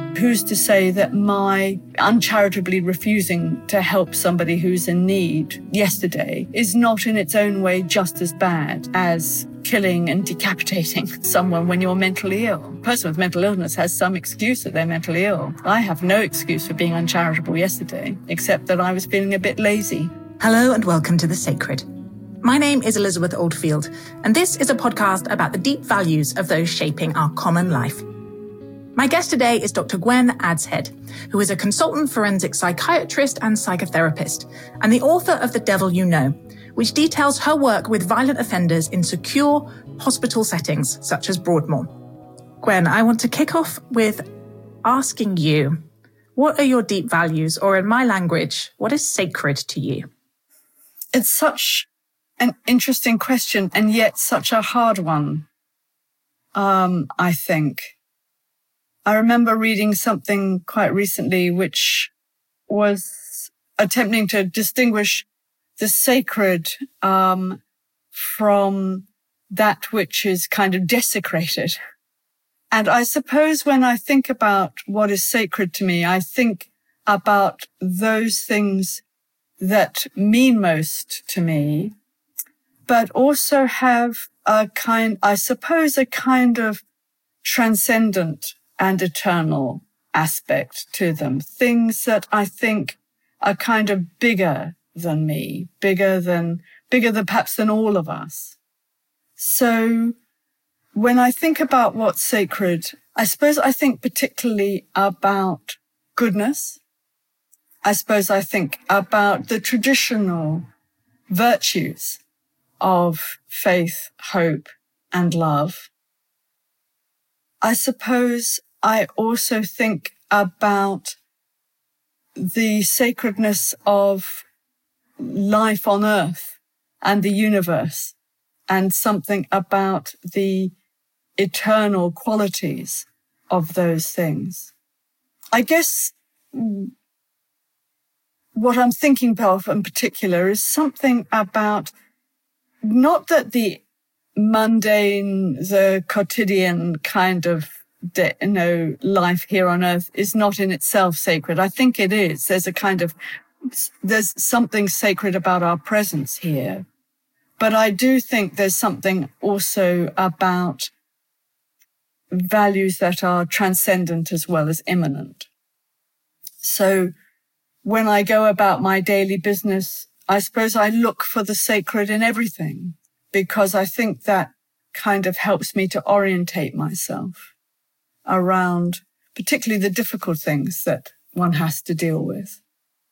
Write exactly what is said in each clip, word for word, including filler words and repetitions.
who's to say that my uncharitably refusing to help somebody who's in need yesterday is not in its own way just as bad as killing and decapitating someone when you're mentally ill? A person with mental illness has some excuse that they're mentally ill. I have no excuse for being uncharitable yesterday, except that I was feeling a bit lazy. Hello and welcome to The Sacred. My name is Elizabeth Oldfield, and this is a podcast about the deep values of those shaping our common life. My guest today is Doctor Gwen Adshead, who is a consultant forensic psychiatrist and psychotherapist, and the author of The Devil You Know, which details her work with violent offenders in secure hospital settings such as Broadmoor. Gwen, I want to kick off with asking you, what are your deep values, or in my language, what is sacred to you? It's such an interesting question, and yet such a hard one, um, I think. I remember reading something quite recently which was attempting to distinguish the sacred um, from that which is kind of desecrated. And I suppose when I think about what is sacred to me, I think about those things that mean most to me, but also have a kind, I suppose, a kind of transcendent and eternal aspect to them. Things that I think are kind of bigger than me, bigger than, bigger than perhaps than all of us. So when I think about what's sacred, I suppose I think particularly about goodness. I suppose I think about the traditional virtues of faith, hope, and love. I suppose I also think about the sacredness of life on earth and the universe, and something about the eternal qualities of those things. I guess what I'm thinking of in particular is something about not that the mundane, the quotidian kind of, de, you know, life here on earth is not in itself sacred. I think it is. There's a kind of, there's something sacred about our presence here. But I do think there's something also about values that are transcendent as well as immanent. So when I go about my daily business, I suppose I look for the sacred in everything, because I think that kind of helps me to orientate myself around particularly the difficult things that one has to deal with.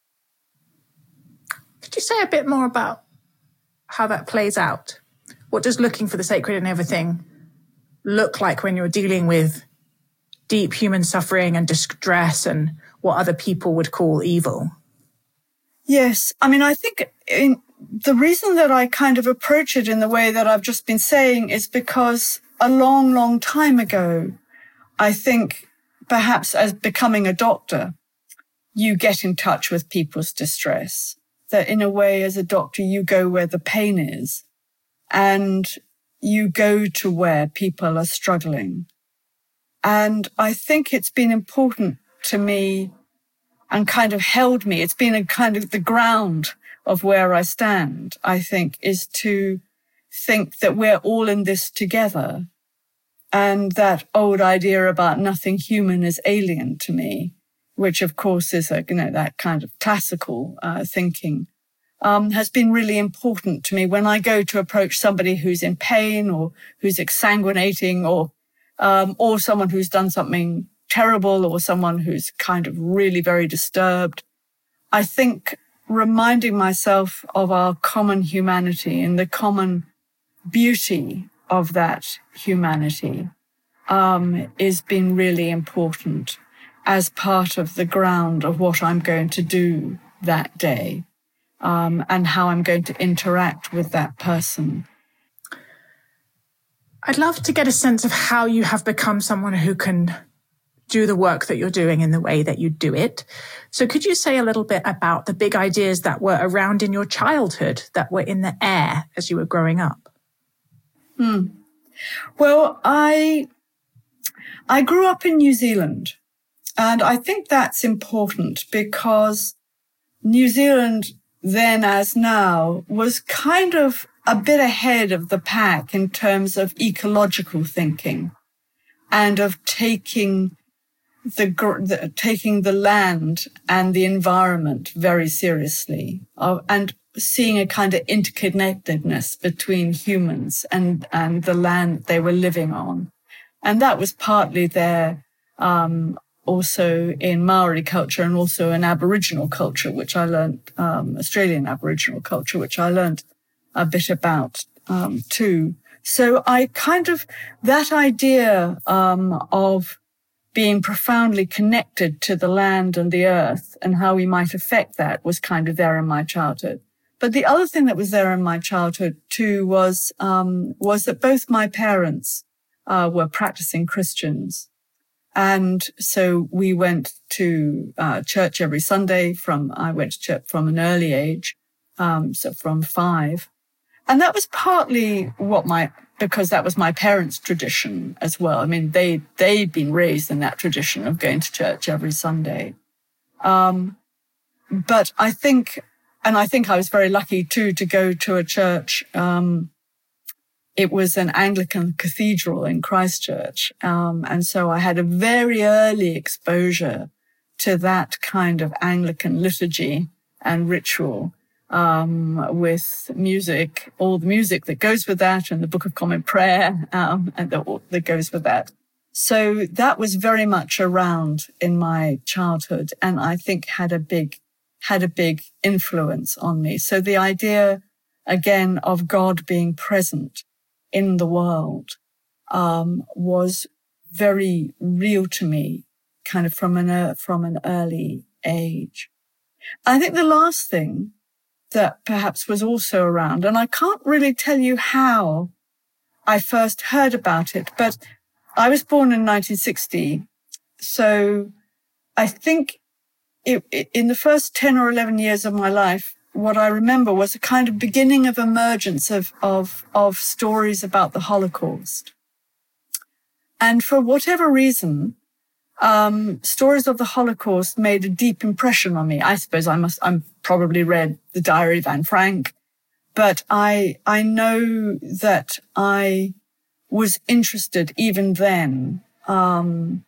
Could you say a bit more about how that plays out? What does looking for the sacred in everything look like when you're dealing with deep human suffering and distress and what other people would call evil? Yes. I mean, I think in, the reason that I kind of approach it in the way that I've just been saying is because a long, long time ago, I think perhaps as becoming a doctor, you get in touch with people's distress. That in a way, as a doctor, you go where the pain is, and you go to where people are struggling. And I think it's been important to me and kind of held me. It's been a kind of the ground of where I stand, I think, is to think that we're all in this together. And that old idea about nothing human is alien to me, which of course is a, you know, that kind of classical uh, thinking, um, has been really important to me when I go to approach somebody who's in pain or who's exsanguinating or, um, or someone who's done something terrible or someone who's kind of really very disturbed. I think reminding myself of our common humanity and the common beauty of that humanity um, is been really important as part of the ground of what I'm going to do that day, um, and how I'm going to interact with that person. I'd love to get a sense of how you have become someone who can do the work that you're doing in the way that you do it. So could you say a little bit about the big ideas that were around in your childhood, that were in the air as you were growing up? Hmm. Well, I I grew up in New Zealand. And I think that's important because New Zealand, then as now, was kind of a bit ahead of the pack in terms of ecological thinking and of taking the, the taking the land and the environment very seriously, uh, and seeing a kind of interconnectedness between humans and, and the land they were living on. And that was partly there, um, also in Maori culture and also in Aboriginal culture, which I learned, um, Australian Aboriginal culture, which I learned a bit about, um, too. So I kind of, that idea, um, of being profoundly connected to the land and the earth and how we might affect that was kind of there in my childhood. But the other thing that was there in my childhood too was, um, was that both my parents, uh, were practicing Christians. And so we went to, uh, church every Sunday from, I went to church from an early age, um, so from five. And that was partly what my, because that was my parents' tradition as well. I mean, they, they'd been raised in that tradition of going to church every Sunday. Um, but I think, and I think I was very lucky too to go to a church. Um, it was an Anglican cathedral in Christchurch. Um, and so I had a very early exposure to that kind of Anglican liturgy and ritual, um, with music, all the music that goes with that and the Book of Common Prayer, um, and the, that goes with that. So that was very much around in my childhood and I think had a big had a big influence on me. So the idea, again, of God being present in the world, um, was very real to me, kind of from an, uh, from an early age. I think the last thing that perhaps was also around, and I can't really tell you how I first heard about it, but I was born in nineteen sixty. So I think It, it, in the first ten or eleven years of my life, what I remember was a kind of beginning of emergence of, of, of stories about the Holocaust. And for whatever reason, um, stories of the Holocaust made a deep impression on me. I suppose I must, I'm probably read The Diary of Anne Frank, but I, I know that I was interested even then, um,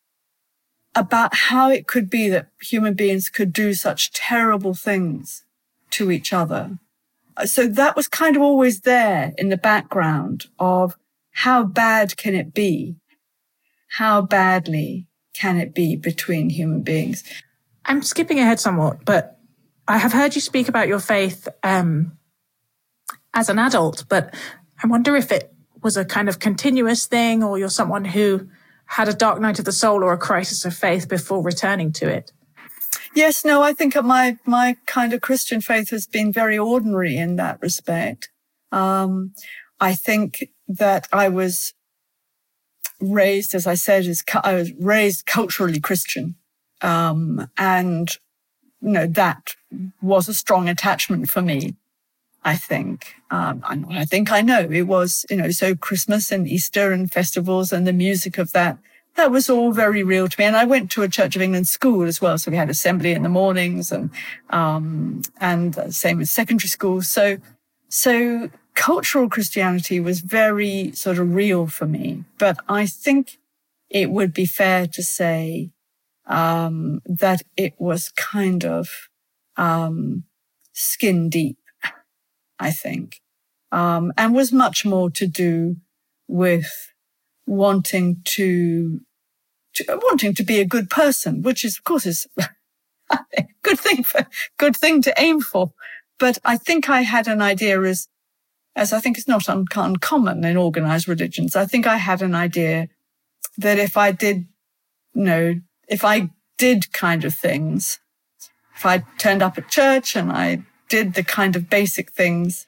about how it could be that human beings could do such terrible things to each other. So that was kind of always there in the background of how bad can it be? How badly can it be between human beings? I'm skipping ahead somewhat, but I have heard you speak about your faith um, as an adult, but I wonder if it was a kind of continuous thing or you're someone who had a dark night of the soul or a crisis of faith before returning to it? Yes, no, I think my, my kind of Christian faith has been very ordinary in that respect. Um, I think that I was raised, as I said, as I was raised culturally Christian. Um, and, you know, that was a strong attachment for me, I think. Um, I, I think I know it was, you know, so Christmas and Easter and festivals and the music of that, that was all very real to me. And I went to a Church of England school as well. So we had assembly in the mornings and, um, and same as secondary school. So, so cultural Christianity was very sort of real for me. But I think it would be fair to say, um, that it was kind of, um, skin deep, I think, um, and was much more to do with wanting to, to wanting to be a good person, which is, of course, is a good thing for good thing to aim for. But I think I had an idea, as as I think is not un- uncommon in organized religions. I think I had an idea that if I did, you know, if I did kind of things, if I turned up at church and I did the kind of basic things,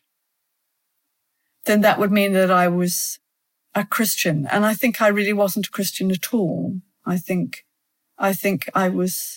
then that would mean that I was a Christian. And I think I really wasn't a Christian at all. I think, I think I was,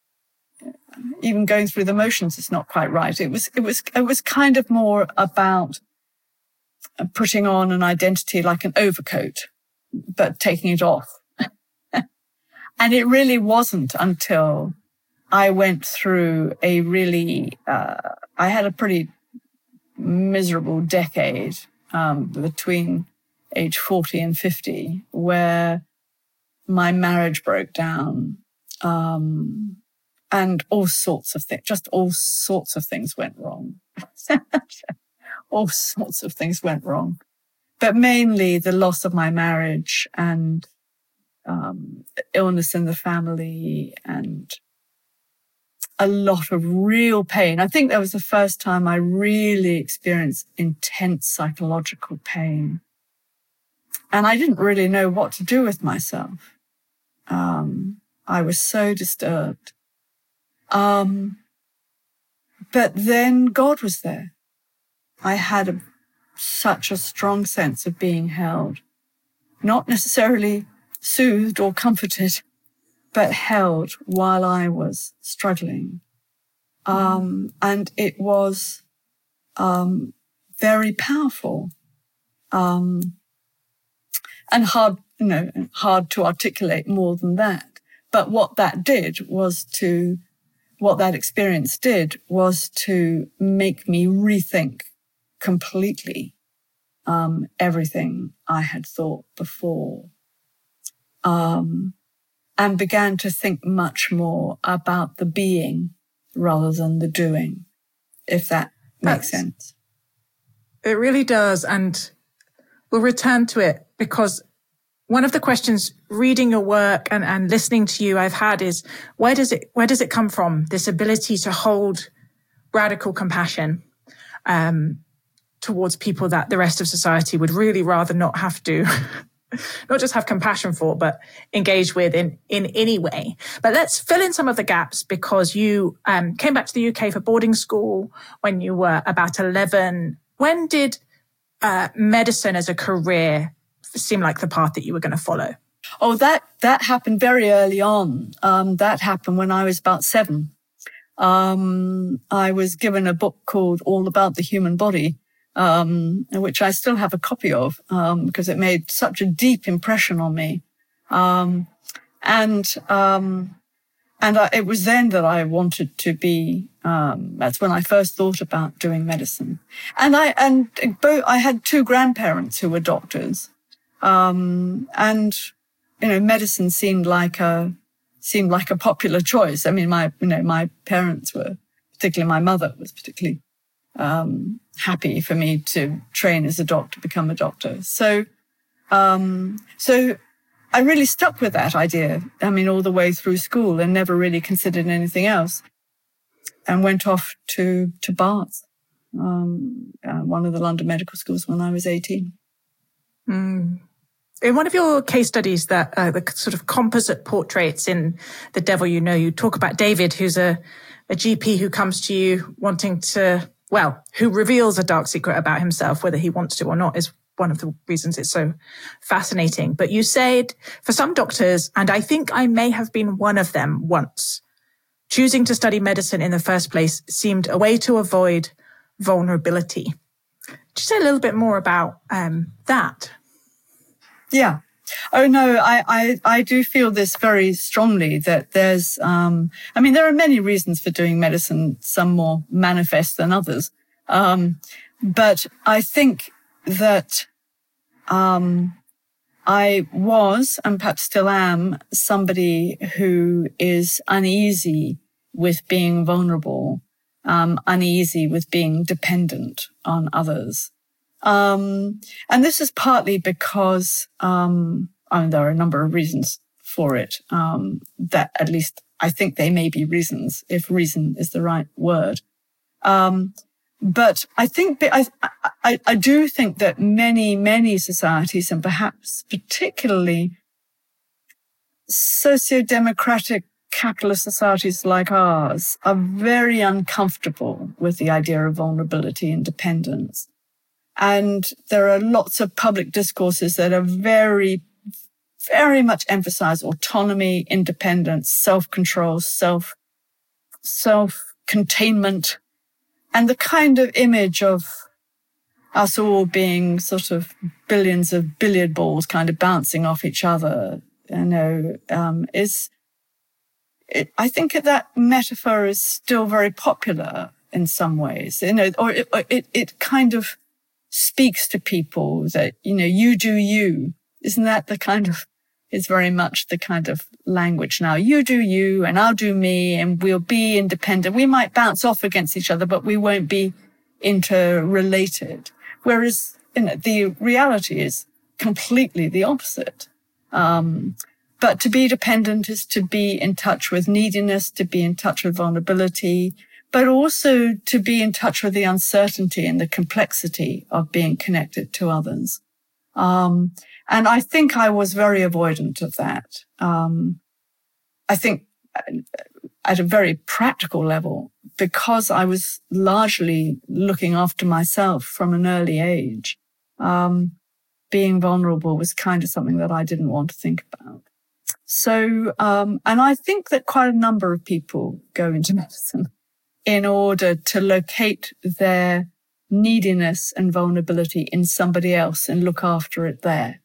even going through the motions is not quite right. It was, it was, it was kind of more about putting on an identity like an overcoat, but taking it off. And it really wasn't until I went through a really, uh, I had a pretty miserable decade um, between age forty and fifty, where my marriage broke down, um, and all sorts of things, just all sorts of things went wrong. All sorts of things went wrong. But mainly the loss of my marriage and um, illness in the family and a lot of real pain. I think that was the first time I really experienced intense psychological pain. And I didn't really know what to do with myself. Um, I was so disturbed. Um, but then God was there. I had a, such a strong sense of being held, not necessarily soothed or comforted, but held while I was struggling. Um, and it was um, very powerful um, and hard, you know, hard to articulate more than that. But what that did was to, what that experience did was to make me rethink completely um, everything I had thought before. Um, and began to think much more about the being rather than the doing, if that makes That's, sense. It really does. And we'll return to it, because one of the questions reading your work and, and listening to you I've had is, where does it, where does it come from? This ability to hold radical compassion, um, towards people that the rest of society would really rather not have to, not just have compassion for, but engage with in, in any way. But let's fill in some of the gaps, because you um, came back to the U K for boarding school when you were about eleven. When did uh, medicine as a career seem like the path that you were going to follow? Oh, that, that happened very early on. Um, that happened when I was about seven. Um, I was given a book called All About the Human Body, um, which I still have a copy of, um, because it made such a deep impression on me. Um, and, um, and I, it was then that I wanted to be, um, that's when I first thought about doing medicine. And I, and both, I had two grandparents who were doctors. Um, and, you know, medicine seemed like a, seemed like a popular choice. I mean, my, you know, my parents were, particularly my mother was particularly, um, happy for me to train as a doctor, become a doctor. So, um, so I really stuck with that idea. I mean, all the way through school, and never really considered anything else, and went off to, to Barts, um, uh, one of the London medical schools, when I was eighteen. Mm. In one of your case studies, that uh, the sort of composite portraits in The Devil You Know, you talk about David, who's a, a G P who comes to you wanting to, well, who reveals a dark secret about himself, whether he wants to or not, is one of the reasons it's so fascinating. But you said, for some doctors, and I think I may have been one of them once, choosing to study medicine in the first place seemed a way to avoid vulnerability. Could you say a little bit more about um, that? Yeah. Oh, no, I, I, I do feel this very strongly, that there's, um, I mean, there are many reasons for doing medicine, some more manifest than others. Um, but I think that, um, I was, and perhaps still am, somebody who is uneasy with being vulnerable, um, uneasy with being dependent on others. Um, and this is partly because, um, I mean, there are a number of reasons for it, um, that at least I think they may be reasons, if reason is the right word. Um, but I think, I, I, I do think that many, many societies, and perhaps particularly socio-democratic capitalist societies like ours, are very uncomfortable with the idea of vulnerability and dependence. And there are lots of public discourses that are very, very much emphasize autonomy, independence, self-control, self, self-containment, and the kind of image of us all being sort of billions of billiard balls kind of bouncing off each other you know, um, is, it, I think that metaphor is still very popular in some ways, you know, or it, it, it kind of speaks to people that, you know, you do you. Isn't that the kind of, it's very much the kind of language now. You do you and I'll do me and we'll be independent. We might bounce off against each other, but we won't be interrelated. Whereas, you know, the reality is completely the opposite. Um, but to be dependent is to be in touch with neediness, to be in touch with vulnerability, but also to be in touch with the uncertainty and the complexity of being connected to others. Um, and I think I was very avoidant of that. Um, I think at a very practical level, because I was largely looking after myself from an early age, um, being vulnerable was kind of something that I didn't want to think about. So, um, and I think that quite a number of people go into medicine in order to locate their neediness and vulnerability in somebody else and look after it there.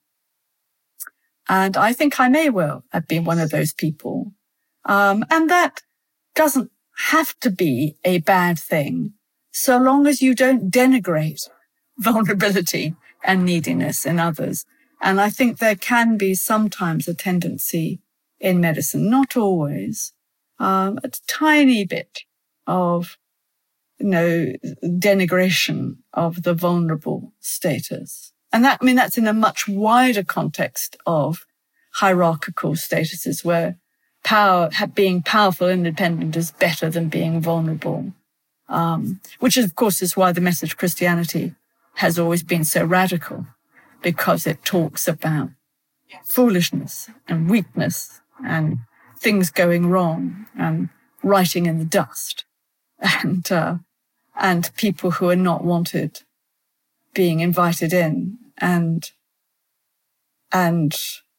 And I think I may well have been one of those people. Um, and that doesn't have to be a bad thing, so long as you don't denigrate vulnerability and neediness in others. And I think there can be sometimes a tendency in medicine, not always, um, a tiny bit of, you know, denigration of the vulnerable status. And that, I mean, that's in a much wider context of hierarchical statuses where power, being powerful and independent is better than being vulnerable. Um, which of course is why the message of Christianity has always been so radical, because it talks about foolishness and weakness and things going wrong and writing in the dust and, uh, and people who are not wanted being invited in, and, and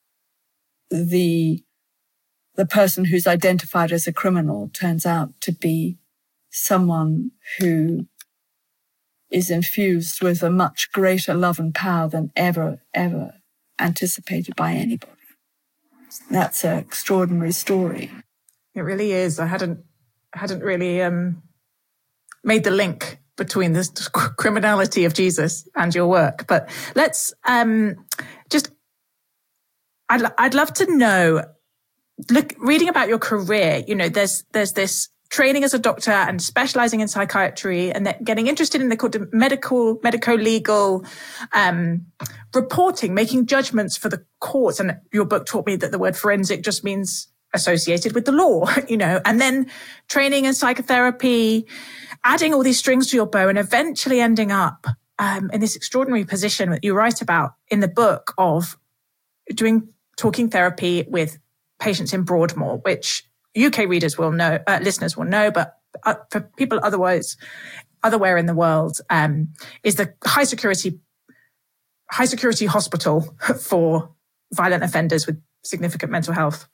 the, the person who's identified as a criminal turns out to be someone who is infused with a much greater love and power than ever, ever anticipated by anybody. That's an extraordinary story. It really is. I hadn't, hadn't really um, made the link between the criminality of Jesus and your work. But let's um, just, I'd, I'd love to know, look, reading about your career, you know, there's, there's this training as a doctor and specializing in psychiatry and then getting interested in the medical, medico-legal um, reporting, making judgments for the courts. And your book taught me that the word forensic just means associated with the law, you know, and then training in psychotherapy, adding all these strings to your bow and eventually ending up um, in this extraordinary position that you write about in the book of doing talking therapy with patients in Broadmoor, which U K readers will know, uh, listeners will know, but uh, for people otherwise, otherwhere in the world, um, is the high security, high security hospital for violent offenders with significant mental health.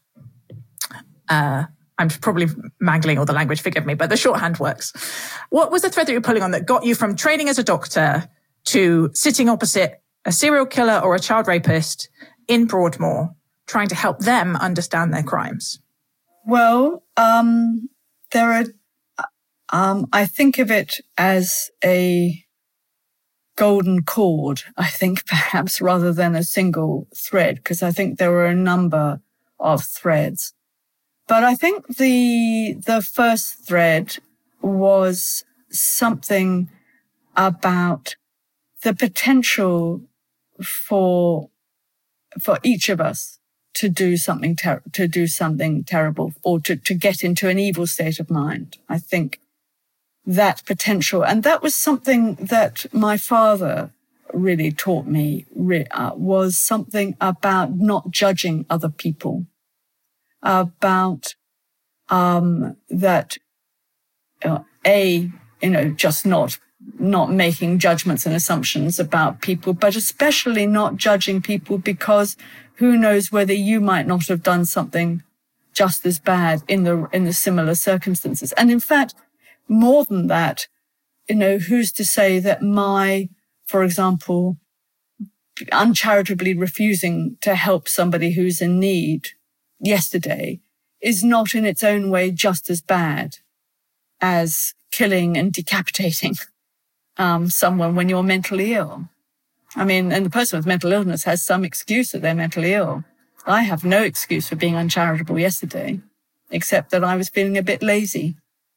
Uh, I'm probably mangling all the language, forgive me, but the shorthand works. What was the thread that you're pulling on that got you from training as a doctor to sitting opposite a serial killer or a child rapist in Broadmoor, trying to help them understand their crimes? Well, um, there are, um, I think of it as a golden cord, I think, perhaps, rather than a single thread, because I think there were a number of threads. But I think the, the first thread was something about the potential for, for each of us to do something ter- to do something terrible or to, to get into an evil state of mind. I think that potential, and that was something that my father really taught me, re- uh, was something about not judging other people, about um, that uh, a you know just not not making judgments and assumptions about people, but especially not judging people because who knows whether you might not have done something just as bad in the in the similar circumstances. And in fact, more than that, you know, who's to say that my, for example, uncharitably refusing to help somebody who's in need yesterday is not in its own way just as bad as killing and decapitating um, someone when you're mentally ill. I mean, and the person with mental illness has some excuse that they're mentally ill. I have no excuse for being uncharitable yesterday, except that I was feeling a bit lazy.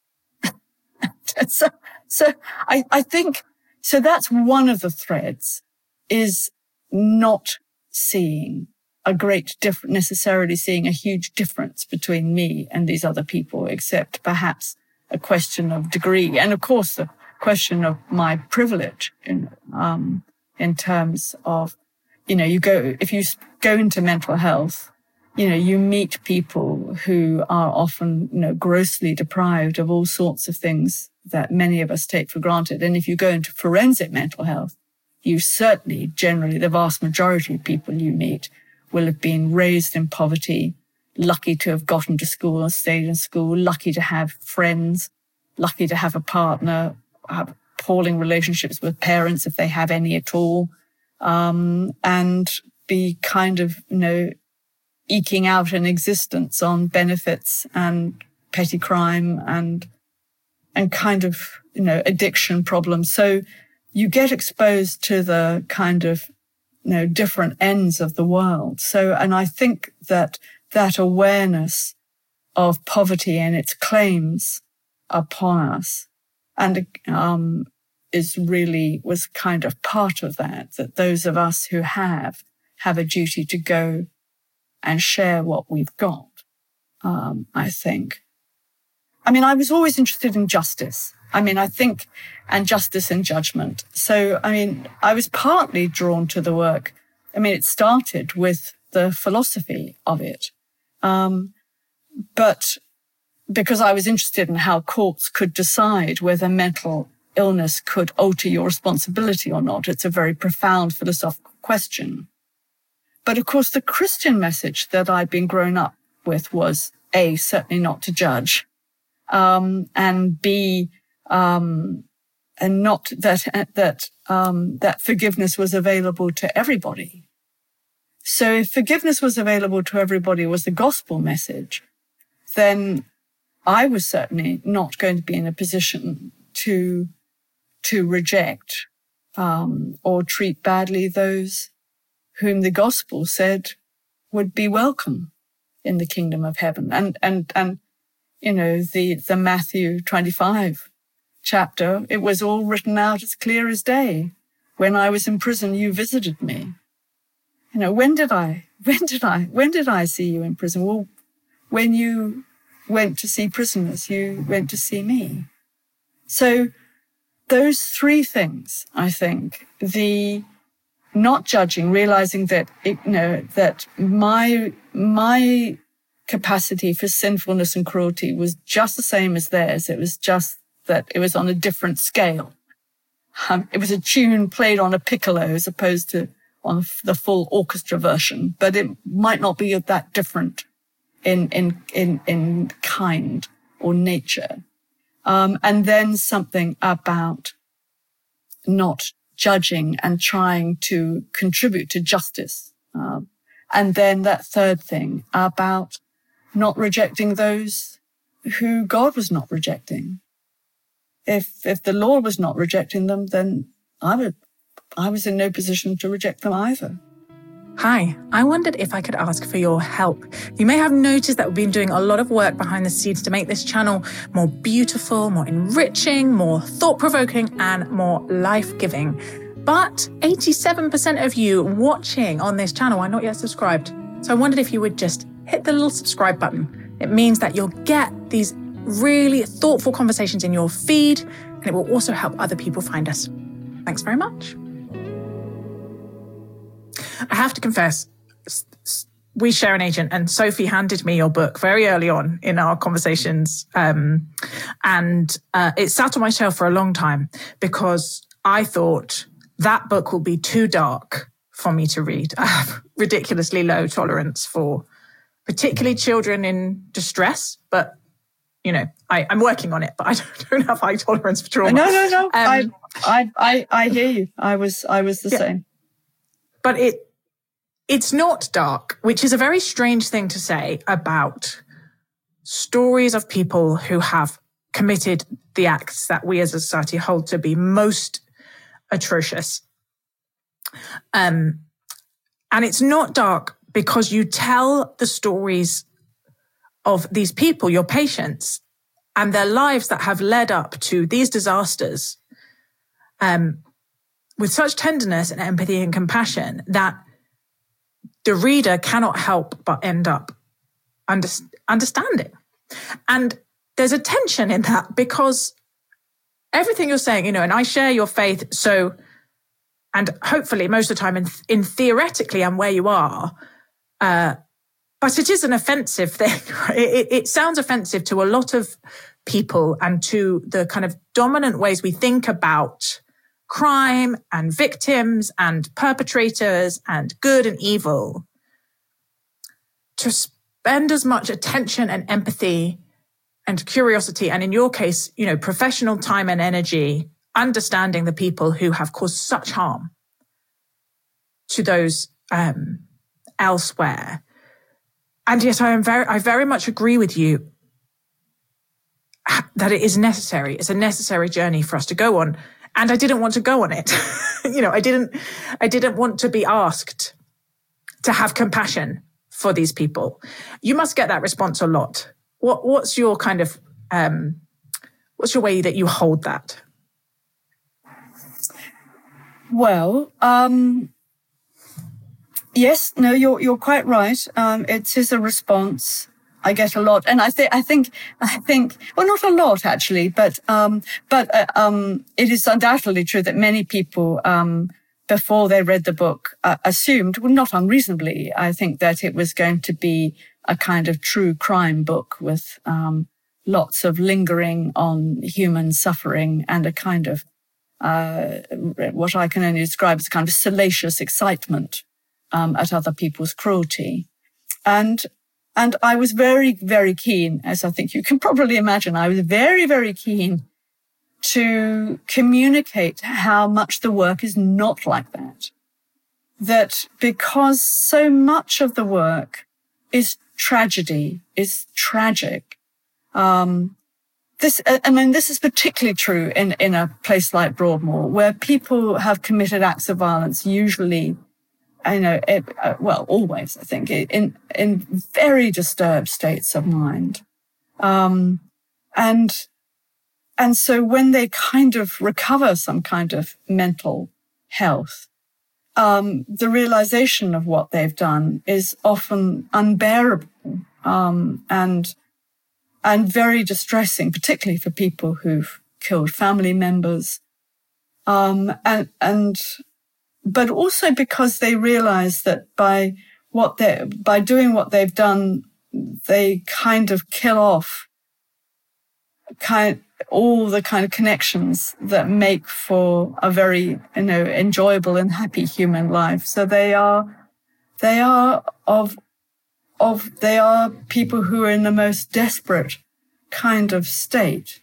so, so I, I think, so that's one of the threads, is not seeing a great difference, necessarily seeing a huge difference between me and these other people, except perhaps a question of degree. And of course, the question of my privilege in, um, in terms of, you know, you go, if you go into mental health, you know, you meet people who are often, you know, grossly deprived of all sorts of things that many of us take for granted. And if you go into forensic mental health, you certainly, generally, the vast majority of people you meet will have been raised in poverty, lucky to have gotten to school or stayed in school, lucky to have friends, lucky to have a partner, have appalling relationships with parents if they have any at all, um, and be kind of, you know, eking out an existence on benefits and petty crime and, and kind of, you know, addiction problems. So you get exposed to the kind of, you know, different ends of the world. So, and I think that that awareness of poverty and its claims upon us and, um, is really, was kind of part of that, that those of us who have, have a duty to go and share what we've got, um, I think. I mean, I was always interested in justice. I mean, I think, and justice and judgment. So, I mean, I was partly drawn to the work. I mean, it started with the philosophy of it. Um, but because I was interested in how courts could decide whether mental illness could alter your responsibility or not. It's a very profound philosophical question. But of course, the Christian message that I'd been grown up with was A, certainly not to judge, um, and B, um, and not that, that, um, that forgiveness was available to everybody. So if forgiveness was available to everybody was the gospel message, then I was certainly not going to be in a position to, to reject, um, or treat badly those whom the gospel said would be welcome in the kingdom of heaven. And, and, and, you know, the, the Matthew twenty-five chapter, it was all written out as clear as day. When I was in prison, you visited me. You know, when did I, when did I, when did I see you in prison? Well, when you went to see prisoners, you went to see me. So those three things, I think, the not judging, realizing that, it, you know, that my, my capacity for sinfulness and cruelty was just the same as theirs. It was just that it was on a different scale. Um, it was a tune played on a piccolo as opposed to on the full orchestra version, but it might not be that different in, in, in, in kind or nature. Um, and then something about not judging and trying to contribute to justice. Um, and then that third thing about not rejecting those who God was not rejecting. If, if the Lord was not rejecting them, then I would, I was in no position to reject them either. Hi, I wondered if I could ask for your help. You may have noticed that we've been doing a lot of work behind the scenes to make this channel more beautiful, more enriching, more thought-provoking, and more life-giving. But eighty-seven percent of you watching on this channel are not yet subscribed. So I wondered if you would just hit the little subscribe button. It means that you'll get these really thoughtful conversations in your feed, and it will also help other people find us. Thanks very much. I have to confess, we share an agent, and Sophie handed me your book very early on in our conversations. Um, and uh, it sat on my shelf for a long time because I thought that book will be too dark for me to read. I have ridiculously low tolerance for particularly children in distress, but you know, I, I'm working on it, but I don't, don't have high tolerance for trauma. No, no, no. Um, I, I, I, I hear you. I was, I was the yeah. same. but it it's not dark, which is a very strange thing to say about stories of people who have committed the acts that we as a society hold to be most atrocious. Um, and it's not dark because you tell the stories of these people, your patients, and their lives that have led up to these disasters, um, with such tenderness and empathy and compassion that the reader cannot help but end up under, understanding. And there's a tension in that because everything you're saying, you know, and I share your faith. So, and hopefully most of the time in, in theoretically I'm where you are, uh, but it is an offensive thing. It, it sounds offensive to a lot of people and to the kind of dominant ways we think about crime and victims and perpetrators and good and evil. To spend as much attention and empathy and curiosity, and in your case, you know, professional time and energy, understanding the people who have caused such harm to those um, elsewhere. And yet I am very, I very much agree with you that it is necessary. It's a necessary journey for us to go on. And I didn't want to go on it. you know, I didn't, I didn't want to be asked to have compassion for these people. You must get that response a lot. What, what's your kind of, um, what's your way that you hold that? Well, um, yes, no, you're, you're quite right. Um, it is a response I get a lot. And I think, I think, I think, well, not a lot actually, but, um, but, uh, um, it is undoubtedly true that many people, um, before they read the book, uh, assumed, well, not unreasonably, I think that it was going to be a kind of true crime book with, um, lots of lingering on human suffering and a kind of, uh, what I can only describe as a kind of salacious excitement, um, at other people's cruelty. And, And I was very, very keen, as I think you can probably imagine, I was very, very keen to communicate how much the work is not like that. That because so much of the work is tragedy, is tragic. Um, this, I mean, this is particularly true in, in a place like Broadmoor, where people have committed acts of violence, usually I know, it, uh, well, always, I think, in, in very disturbed states of mind. Um, and, and so when they kind of recover some kind of mental health, um, the realization of what they've done is often unbearable, um, and, and very distressing, particularly for people who've killed family members. Um, and, and, but also because they realize that by what they by doing what they've done, they kind of kill off kind all the kind of connections that make for a very, you know, enjoyable and happy human life. So they are they are of of they are people who are in the most desperate kind of state.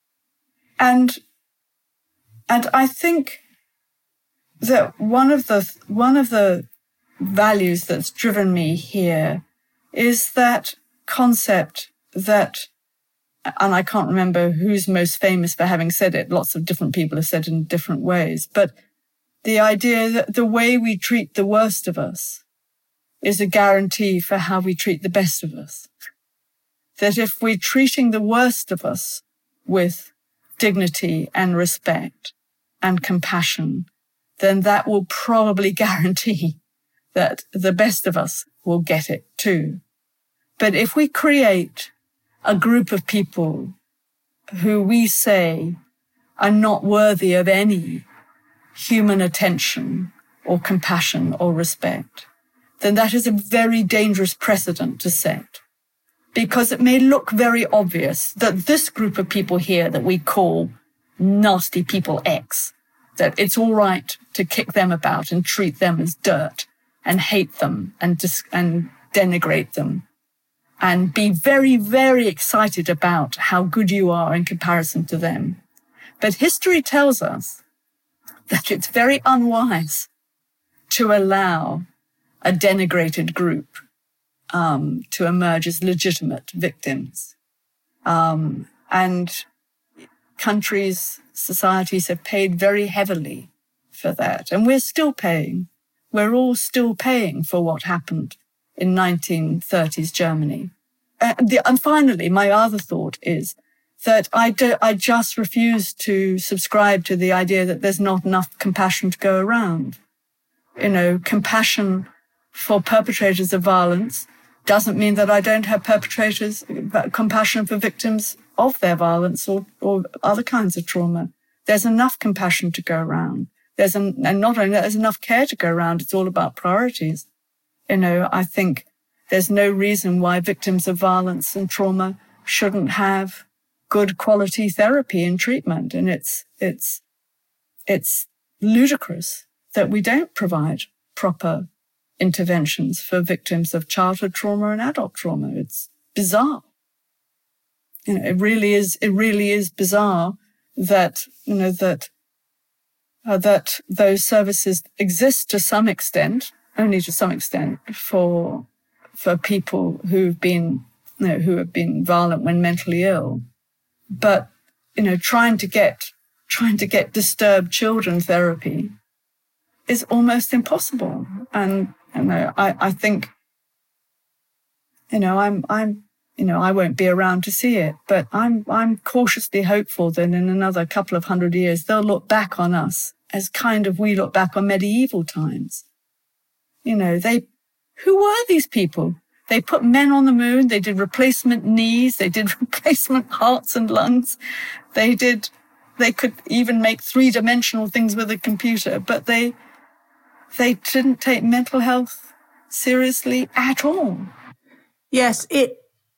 And and I think that one of the, one of the values that's driven me here is that concept that, and I can't remember who's most famous for having said it. Lots of different people have said it in different ways, but the idea that the way we treat the worst of us is a guarantee for how we treat the best of us. That if we're treating the worst of us with dignity and respect and compassion, then that will probably guarantee that the best of us will get it too. But if we create a group of people who we say are not worthy of any human attention or compassion or respect, then that is a very dangerous precedent to set. Because it may look very obvious that this group of people here that we call nasty people X, that it's all right to kick them about and treat them as dirt and hate them and dis- and denigrate them and be very, very excited about how good you are in comparison to them. But history tells us that it's very unwise to allow a denigrated group um, to emerge as legitimate victims. Um, and countries, societies have paid very heavily for that. And we're still paying. We're all still paying for what happened in nineteen thirties Germany. Uh, the, and finally, my other thought is that I, do, I just refuse to subscribe to the idea that there's not enough compassion to go around. You know, compassion for perpetrators of violence doesn't mean that I don't have perpetrators, compassion for victims of their violence or, or other kinds of trauma. There's enough compassion to go around. There's an, and not only that, there's enough care to go around. It's all about priorities. You know, I think there's no reason why victims of violence and trauma shouldn't have good quality therapy and treatment. And it's, it's, it's ludicrous that we don't provide proper interventions for victims of childhood trauma and adult trauma. It's bizarre. You know, it really is, it really is bizarre that, you know, that, uh, that those services exist to some extent, only to some extent, for, for people who've been, you know, who have been violent when mentally ill. But, you know, trying to get, trying to get disturbed children therapy is almost impossible. And, you know, I, I think, you know, I'm, I'm, you know, I won't be around to see it, but I'm, I'm cautiously hopeful that in another couple of hundred years, they'll look back on us as kind of we look back on medieval times. You know, they, who were these people? They put men on the moon. They did replacement knees. They did replacement hearts and lungs. They did, they could even make three-dimensional things with a computer, but they, they didn't take mental health seriously at all. Yes, it,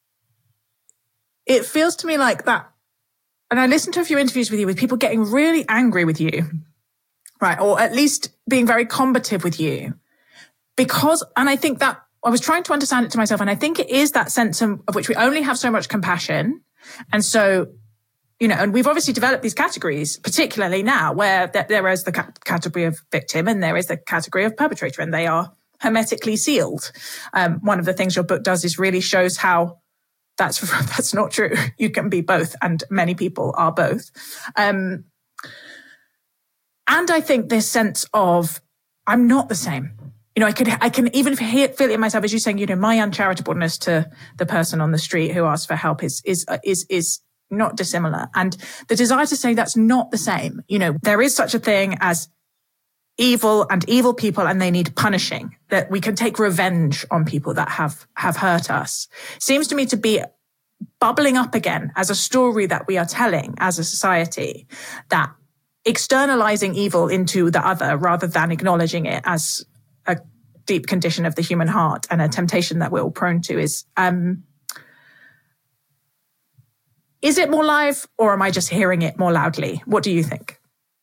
it feels to me like that. And I listened to a few interviews with you with people getting really angry with you, right? Or at least being very combative with you. Because, and I think that I was trying to understand it to myself, and I think it is that sense of, of which we only have so much compassion. And so, you know, and we've obviously developed these categories, particularly now, where th- there is the ca- category of victim and there is the category of perpetrator, and they are hermetically sealed. Um, one of the things your book does is really shows how that's that's not true. You can be both, and many people are both. Um, and I think this sense of, I'm not the same. You know, I could, I can even hear, feel it in myself as you saying, you know, my uncharitableness to the person on the street who asks for help is, is, is, is not dissimilar. And the desire to say that's not the same. You know, there is such a thing as evil and evil people, and they need punishing, that we can take revenge on people that have, have hurt us. Seems to me to be bubbling up again as a story that we are telling as a society, that externalizing evil into the other rather than acknowledging it as a deep condition of the human heart and a temptation that we're all prone to is, um, is it more live, or am I just hearing it more loudly? What do you think?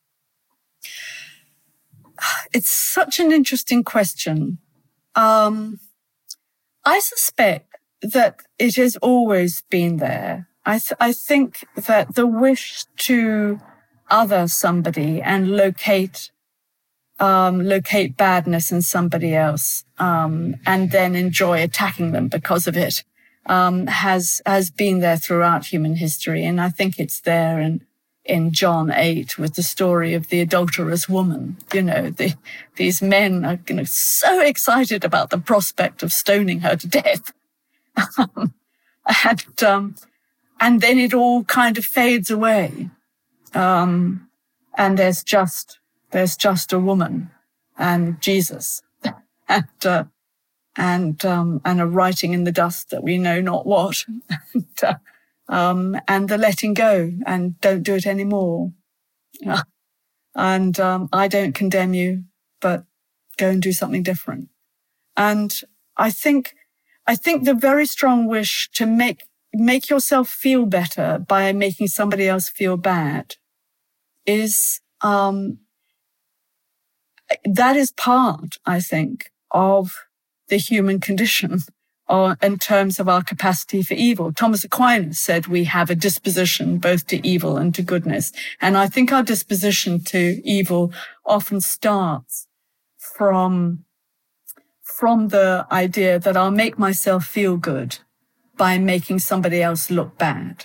It's such an interesting question. Um, I suspect that it has always been there. I, th- I think that the wish to other somebody and locate Um, locate badness in somebody else, um, and then enjoy attacking them because of it, um, has, has been there throughout human history. And I think it's there in, in John eight with the story of the adulterous woman. You know, the, these men are, you know, so excited about the prospect of stoning her to death. and, um, and then it all kind of fades away. Um, and there's just, There's just a woman and Jesus and, uh, and, um, and a writing in the dust that we know not what, and, uh, um, and the letting go and don't do it anymore. Uh, and, um, I don't condemn you, but go and do something different. And I think, I think the very strong wish to make, make yourself feel better by making somebody else feel bad is, um, that is part, I think, of the human condition or in terms of our capacity for evil. Thomas Aquinas said we have a disposition both to evil and to goodness. And I think our disposition to evil often starts from, from the idea that I'll make myself feel good by making somebody else look bad.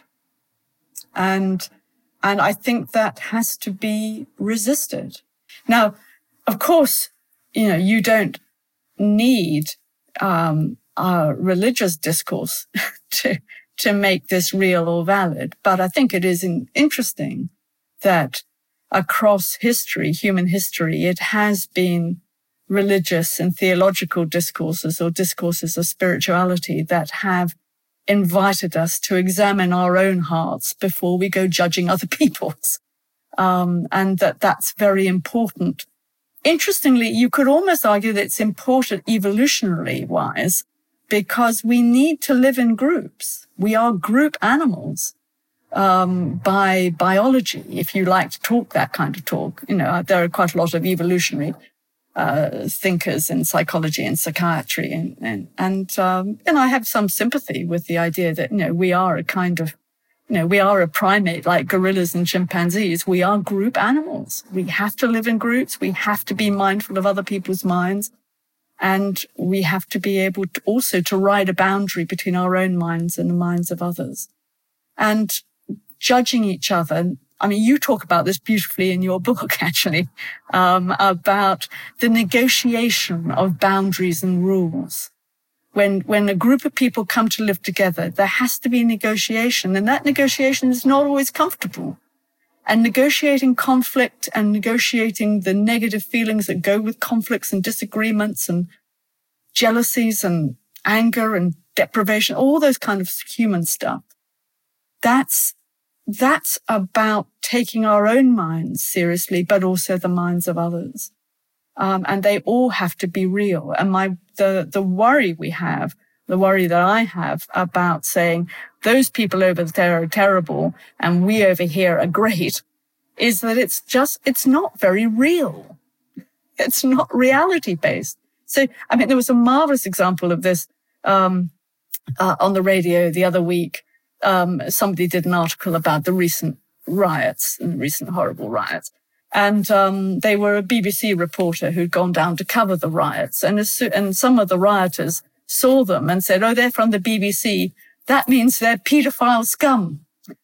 And, and I think that has to be resisted. Now, of course, you know, you don't need, um, a religious discourse to, to make this real or valid. But I think it is interesting that across history, human history, it has been religious and theological discourses or discourses of spirituality that have invited us to examine our own hearts before we go judging other people's. Um, and that that's very important. Interestingly, you could almost argue that it's important evolutionarily wise because we need to live in groups. We are group animals. Um, by biology, if you like to talk that kind of talk. You know, there are quite a lot of evolutionary uh, thinkers in psychology and psychiatry, and and and, um, and I have some sympathy with the idea that, you know, we are a kind of, you know, we are a primate like gorillas and chimpanzees. We are group animals. We have to live in groups. We have to be mindful of other people's minds, and we have to be able to also to ride a boundary between our own minds and the minds of others. And judging each other. I mean, you talk about this beautifully in your book, actually, um, about the negotiation of boundaries and rules. When, when a group of people come to live together, there has to be negotiation, and that negotiation is not always comfortable. And negotiating conflict and negotiating the negative feelings that go with conflicts and disagreements and jealousies and anger and deprivation, all those kind of human stuff. That's That's about taking our own minds seriously, but also the minds of others. Um, and they all have to be real. And my, the, the worry we have, the worry that I have about saying those people over there are terrible and we over here are great is that it's just, it's not very real. It's not reality based. So, I mean, there was a marvelous example of this, um, uh, on the radio the other week. Um, somebody did an article about the recent riots and the recent horrible riots. And, um, they were a B B C reporter who'd gone down to cover the riots. And, as, and some of the rioters saw them and said, oh, they're from the B B C. That means they're paedophile scum.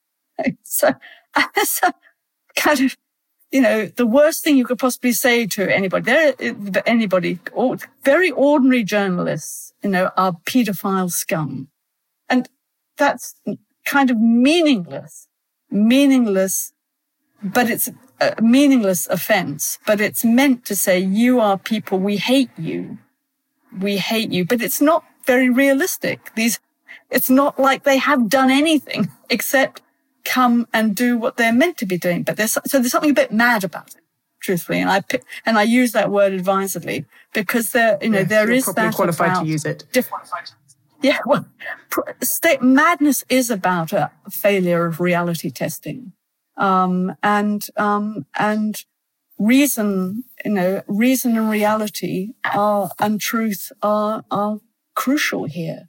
So, so kind of, you know, the worst thing you could possibly say to anybody, there, anybody, very ordinary journalists, you know, are paedophile scum. And that's kind of meaningless, meaningless, but it's a meaningless offense, but it's meant to say you are people, we hate you, we hate you, but it's not very realistic. These, it's not like they have done anything except come and do what they're meant to be doing. But there's, so there's something a bit mad about it, truthfully. And I, and I use that word advisedly because there, you know, yes, there is probably that qualified about to use it. Different, Yeah, well, state madness is about a failure of reality testing, um, and um, and reason, you know, reason and reality are and truth are are crucial here.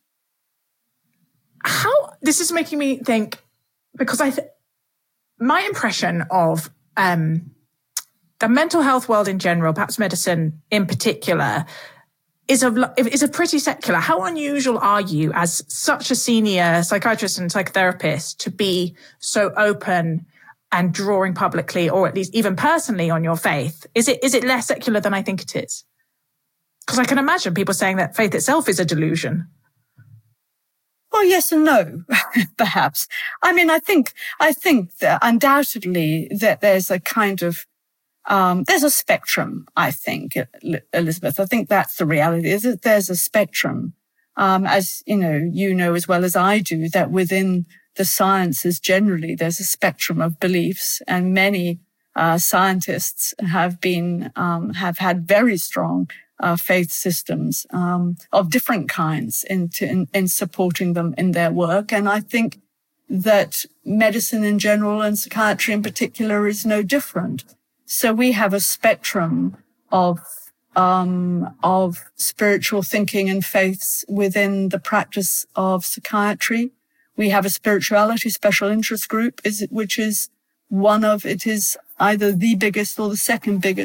How this is making me think, because I, th- my impression of um, the mental health world in general, perhaps medicine in particular, is a, is a pretty secular. How unusual are you as such a senior psychiatrist and psychotherapist to be so open and drawing publicly, or at least even personally, on your faith? Is it is it less secular than I think it is? Because I can imagine people saying that faith itself is a delusion. Well, yes and no, perhaps. I mean, I think I think that undoubtedly that there's a kind of Um, there's a spectrum, I think, Elizabeth. I think that's the reality, is that there's a spectrum. Um, as, you know, you know as well as I do, that within the sciences generally, there's a spectrum of beliefs, and many, uh, scientists have been, um, have had very strong, uh, faith systems, um, of different kinds in, in, in supporting them in their work. And I think that medicine in general and psychiatry in particular is no different. So we have a spectrum of, um, of spiritual thinking and faiths within the practice of psychiatry. We have a spirituality special interest group, is which is one of, it is either the biggest or the second biggest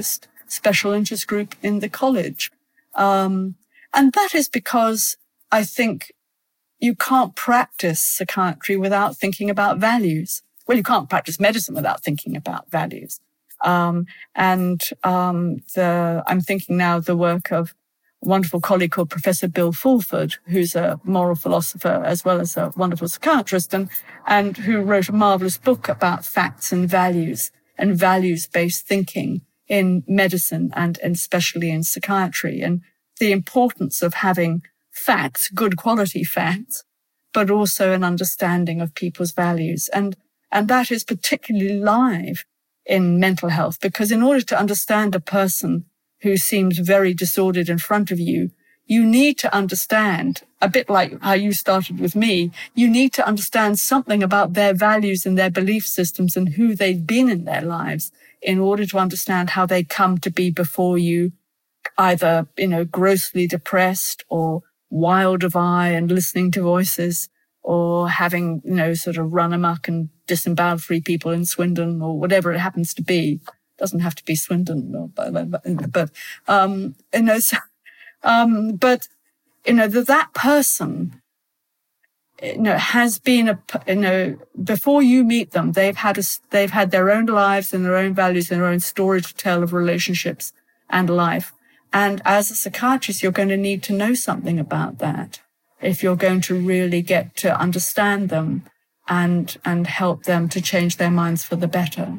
special interest group in the college. Um, and that is because I think you can't practice psychiatry without thinking about values. Well, you can't practice medicine without thinking about values. Um, and um, the I'm thinking now of the work of a wonderful colleague called Professor Bill Fulford, who's a moral philosopher as well as a wonderful psychiatrist, and, and who wrote a marvelous book about facts and values and values-based thinking in medicine and, and especially in psychiatry, and the importance of having facts, good quality facts, but also an understanding of people's values. And, and that is particularly live in mental health, because in order to understand a person who seems very disordered in front of you, you need to understand, a bit like how you started with me, you need to understand something about their values and their belief systems and who they've been in their lives in order to understand how they come to be before you, either, you know, grossly depressed or wild of eye and listening to voices, or having, you know, sort of run amok and disemboweled three people in Swindon, or whatever it happens to be. Doesn't have to be Swindon, or, but, but, um, you know, so, um, but, you know, that, that person, you know, has been a, you know, before you meet them, they've had a, they've had their own lives and their own values and their own story to tell of relationships and life. And as a psychiatrist, you're going to need to know something about that if you're going to really get to understand them and, and help them to change their minds for the better.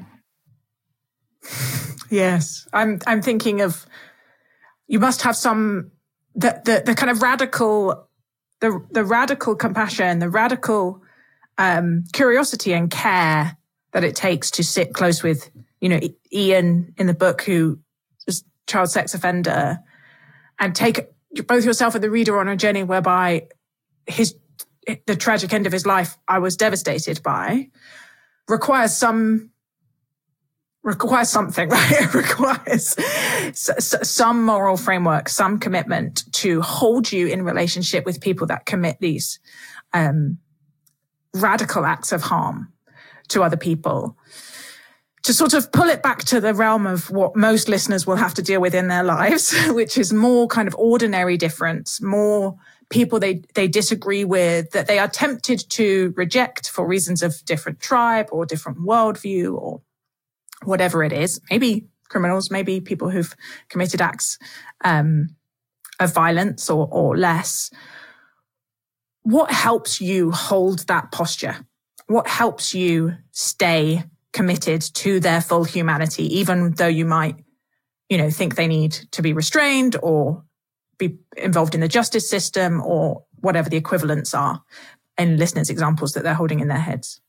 Yes. I'm, I'm thinking of, you must have some, the, the, the kind of radical, the, the radical compassion, the radical, um, curiosity and care that it takes to sit close with, you know, Ian in the book, who is a child sex offender, and take both yourself and the reader on a journey whereby his, the tragic end of his life, I was devastated by, requires some, requires something, right? It requires some moral framework, some commitment to hold you in relationship with people that commit these um, radical acts of harm to other people. To sort of pull it back to the realm of what most listeners will have to deal with in their lives, which is more kind of ordinary difference, more people they, they disagree with, that they are tempted to reject for reasons of different tribe or different worldview or whatever it is. Maybe criminals, maybe people who've committed acts um, of violence or, or less. What helps you hold that posture? What helps you stay committed to their full humanity, even though you might, you know, think they need to be restrained or be involved in the justice system or whatever the equivalents are in listeners' examples that they're holding in their heads?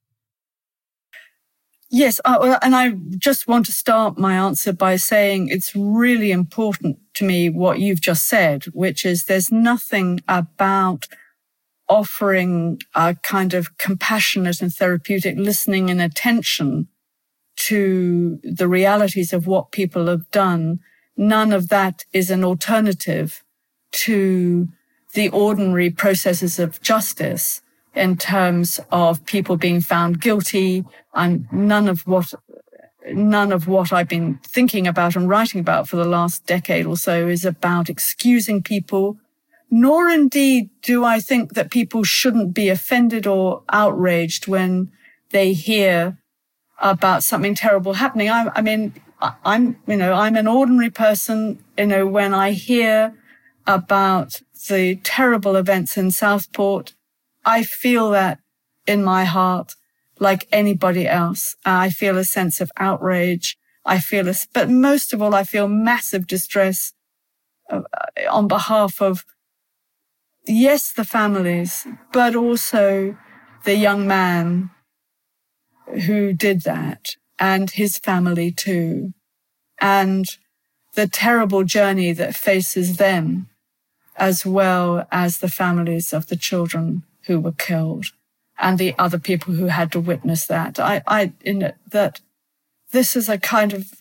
Yes, uh, and I just want to start my answer by saying it's really important to me what you've just said, which is there's nothing about offering a kind of compassionate and therapeutic listening and attention to the realities of what people have done. None of that is an alternative to the ordinary processes of justice in terms of people being found guilty. And none of what, none of what I've been thinking about and writing about for the last decade or so is about excusing people. Nor indeed do I think that people shouldn't be offended or outraged when they hear about something terrible happening. I, I mean, I'm, you know, I'm an ordinary person. You know, when I hear about the terrible events in Southport, I feel that in my heart like anybody else. I feel a sense of outrage. I feel a, but most of all, I feel massive distress uh, on behalf of, yes, the families, but also the young man who did that and his family too, and the terrible journey that faces them, as well as the families of the children who were killed and the other people who had to witness that. I, I, in that this is a kind of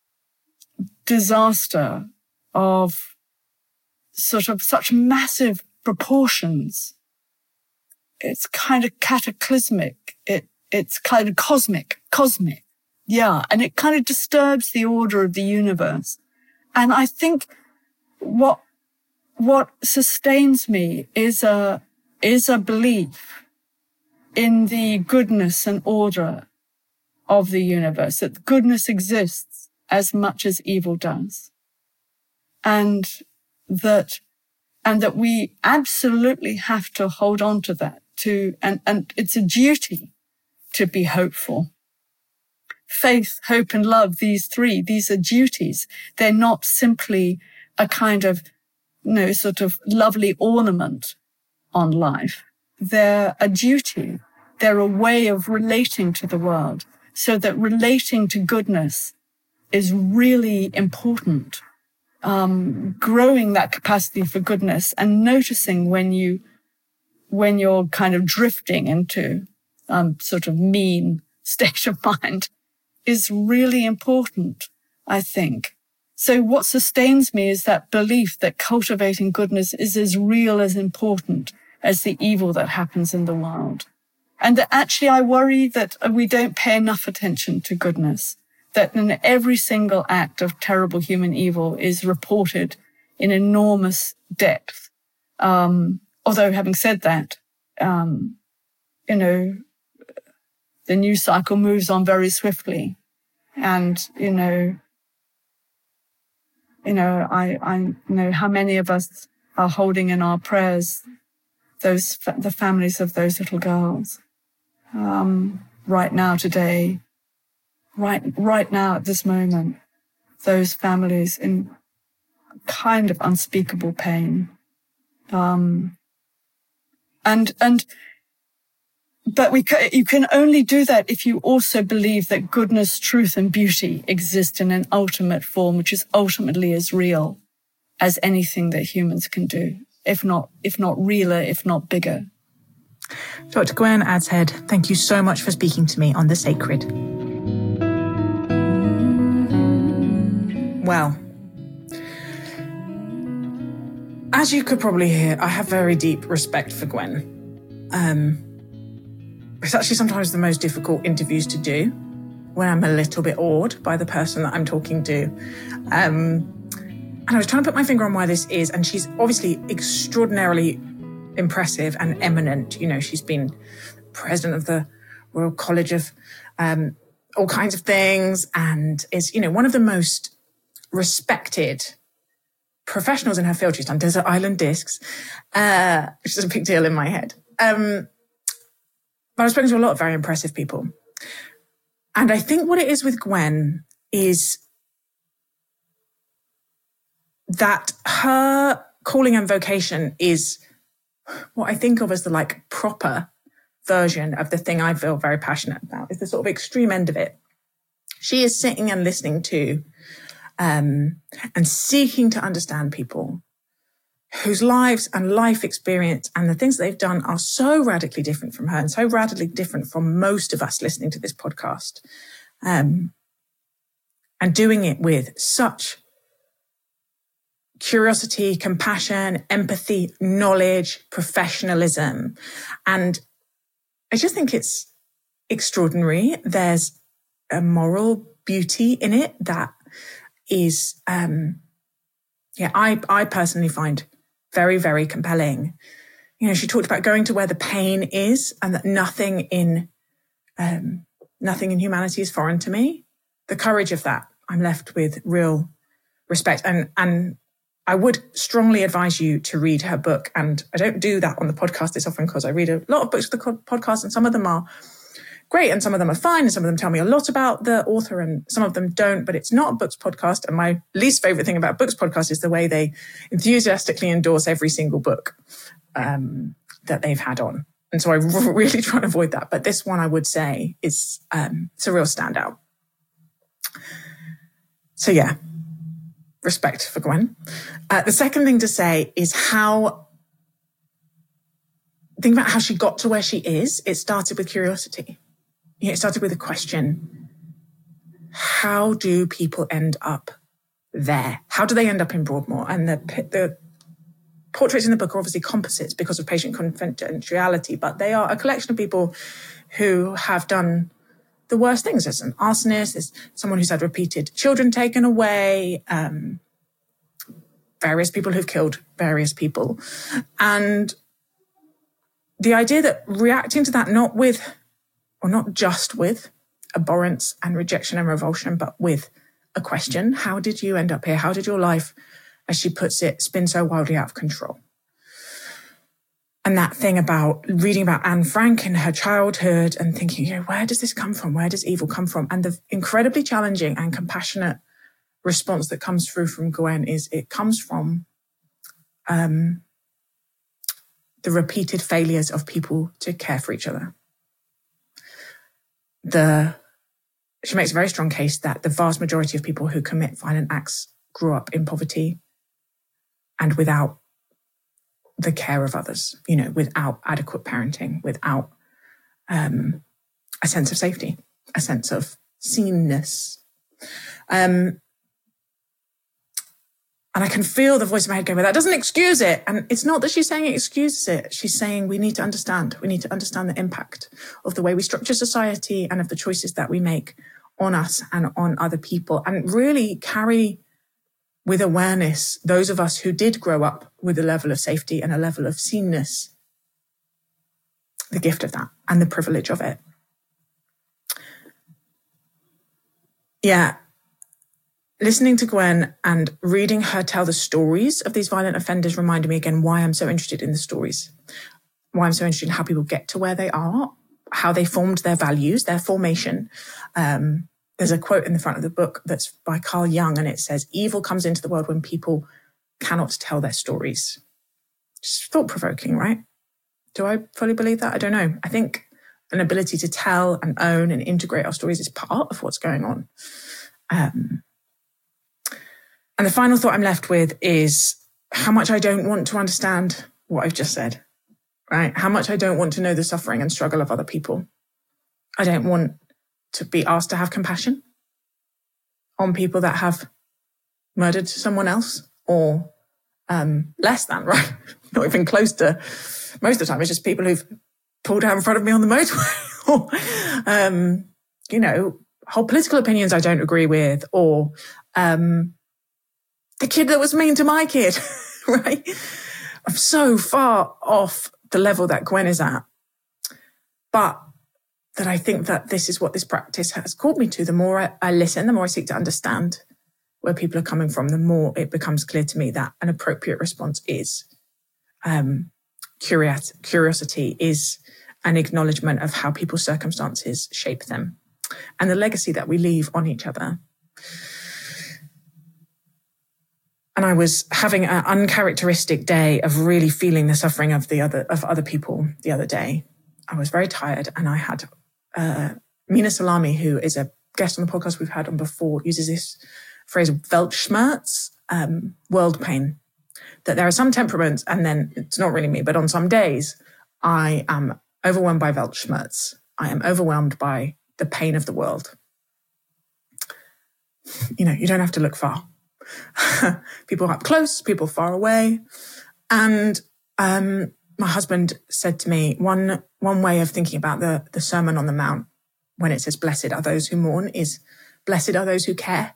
disaster of sort of such massive proportions. It's kind of cataclysmic. It, it's kind of cosmic, cosmic, Yeah, and it kind of disturbs the order of the universe. And I think what what sustains me is a is a belief in the goodness and order of the universe, that goodness exists as much as evil does. And that and that we absolutely have to hold on to that, to and, and it's a duty to be hopeful. Faith, hope, and love, these three, these are duties. They're not simply a kind of, you know, sort of lovely ornament on life. They're a duty. They're a way of relating to the world, so that relating to goodness is really important. Um, growing that capacity for goodness and noticing when you, when you're kind of drifting into um, sort of mean state of mind is really important, I think. So what sustains me is that belief that cultivating goodness is as real, as important as the evil that happens in the world. And that actually I worry that we don't pay enough attention to goodness, that in every single act of terrible human evil is reported in enormous depth. Um, although having said that, um, you know, the news cycle moves on very swiftly. And, you know, you know, I, I know how many of us are holding in our prayers those, the families of those little girls, um, right now, today, right, right now at this moment, those families in kind of unspeakable pain. Um, and, and, But we ca- you can only do that if you also believe that goodness, truth, and beauty exist in an ultimate form, which is ultimately as real as anything that humans can do, if not, if not realer, if not bigger. Doctor Gwen Adshead, thank you so much for speaking to me on The Sacred. Well, as you could probably hear, I have very deep respect for Gwen. Um... It's actually sometimes the most difficult interviews to do when I'm a little bit awed by the person that I'm talking to. Um, and I was trying to put my finger on why this is. And she's obviously extraordinarily impressive and eminent. You know, she's been president of the Royal College of um, all kinds of things and is, you know, one of the most respected professionals in her field. She's done Desert Island Discs, uh, which is a big deal in my head. Um, But I've spoken to a lot of very impressive people. And I think what it is with Gwen is that her calling and vocation is what I think of as the like proper version of the thing I feel very passionate about, is the sort of extreme end of it. She is sitting and listening to um, and seeking to understand people whose lives and life experience and the things they've done are so radically different from her and so radically different from most of us listening to this podcast. Um, and doing it with such curiosity, compassion, empathy, knowledge, professionalism. And I just think it's extraordinary. There's a moral beauty in it that is, um, yeah, I, I personally find very, very compelling. You know, she talked about going to where the pain is and that nothing in, um, nothing in humanity is foreign to me. The courage of that, I'm left with real respect. And, and I would strongly advise you to read her book. And I don't do that on the podcast this often because I read a lot of books for the podcast and some of them are great and some of them are fine and some of them tell me a lot about the author and some of them don't, but it's not a books podcast. And my least favorite thing about books podcast is the way they enthusiastically endorse every single book um, that they've had on. And so I really try to avoid that. But this one I would say is um, it's a real standout. So yeah, respect for Gwen. Uh, the second thing to say is how, think about how she got to where she is. It started with curiosity. Yeah, it started with a question. How do people end up there? How do they end up in Broadmoor? And the, the portraits in the book are obviously composites because of patient confidentiality, but they are a collection of people who have done the worst things. There's an arsonist, there's someone who's had repeated children taken away, um, various people who've killed various people. And the idea that reacting to that not with, or not just with, abhorrence and rejection and revulsion, but with a question, how did you end up here? How did your life, as she puts it, spin so wildly out of control? And that thing about reading about Anne Frank in her childhood and thinking, you know, where does this come from? Where does evil come from? And the incredibly challenging and compassionate response that comes through from Gwen is it comes from um, the repeated failures of people to care for each other. The, she makes a very strong case that the vast majority of people who commit violent acts grew up in poverty and without the care of others, you know, without adequate parenting, without um, a sense of safety, a sense of seenness. Um, and I can feel the voice in my head going, but that doesn't excuse it. And it's not that she's saying it excuses it. She's saying we need to understand. We need to understand the impact of the way we structure society and of the choices that we make on us and on other people, and really carry with awareness those of us who did grow up with a level of safety and a level of seenness, the gift of that and the privilege of it. Yeah, listening to Gwen and reading her tell the stories of these violent offenders reminded me again why I'm so interested in the stories, why I'm so interested in how people get to where they are, how they formed their values, their formation. Um, There's a quote in the front of the book that's by Carl Jung, and it says, evil comes into the world when people cannot tell their stories. Just thought-provoking, right? Do I fully believe that? I don't know. I think an ability to tell and own and integrate our stories is part of what's going on. Um, and the final thought I'm left with is how much I don't want to understand what I've just said, right? How much I don't want to know the suffering and struggle of other people. I don't want to be asked to have compassion on people that have murdered someone else or um, less than, right? Not even close to, most of the time it's just people who've pulled out in front of me on the motorway or, um, you know, whole political opinions I don't agree with, or um, the kid that was mean to my kid, right? I'm so far off the level that Gwen is at. But that I think that this is what this practice has called me to. The more I, I listen, the more I seek to understand where people are coming from, the more it becomes clear to me that an appropriate response is um, curious, curiosity, is an acknowledgement of how people's circumstances shape them and the legacy that we leave on each other. And I was having an uncharacteristic day of really feeling the suffering of the other of other people the other day. I was very tired, and I had uh, Mina Salami, who is a guest on the podcast we've had on before, uses this phrase Weltschmerz, um, world pain. That there are some temperaments, and then it's not really me, but on some days I am overwhelmed by Weltschmerz. I am overwhelmed by the pain of the world. You know, you don't have to look far. People up close, people far away. And um, my husband said to me, one one way of thinking about the, the Sermon on the Mount, when it says, blessed are those who mourn, is blessed are those who care.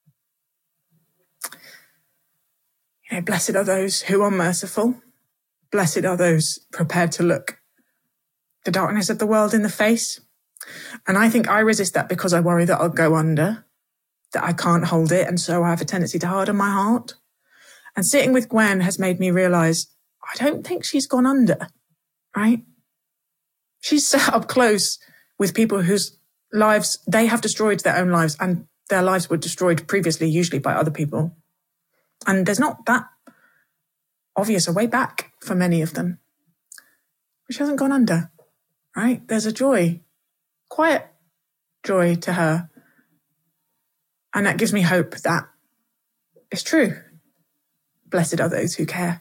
You know, blessed are those who are merciful. Blessed are those prepared to look the darkness of the world in the face. And I think I resist that because I worry that I'll go under, that I can't hold it, and so I have a tendency to harden my heart. And sitting with Gwen has made me realise I don't think she's gone under, right? She's sat up close with people whose lives, they have destroyed their own lives, and their lives were destroyed previously, usually by other people. And there's not that obvious a way back for many of them. But she hasn't gone under, right? There's a joy, quiet joy to her. And that gives me hope that it's true. Blessed are those who care.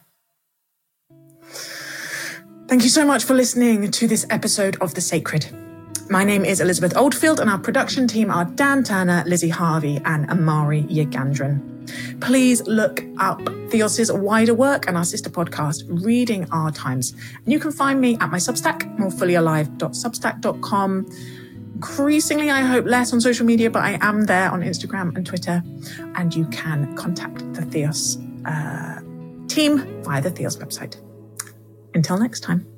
Thank you so much for listening to this episode of The Sacred. My name is Elizabeth Oldfield, and our production team are Dan Turner, Lizzie Harvey, and Amari Yagandran. Please look up Theos's wider work and our sister podcast, Reading Our Times. And you can find me at my Substack, more fully alive dot substack dot com. increasingly, I hope, less on social media, but I am there on Instagram and Twitter. And you can contact the Theos uh, team via the Theos website. Until next time.